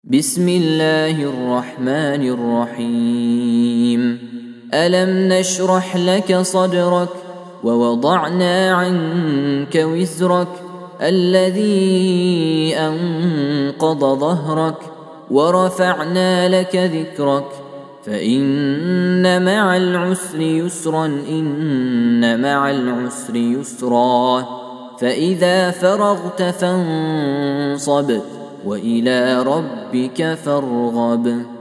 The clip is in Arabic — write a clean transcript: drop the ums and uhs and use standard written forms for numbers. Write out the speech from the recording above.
بسم الله الرحمن الرحيم ألم نشرح لك صدرك ووضعنا عنك وزرك الذي أنقض ظهرك ورفعنا لك ذكرك فإن مع العسر يسرا إن مع العسر يسرا فإذا فرغت فانصب وإلى ربك فارغب.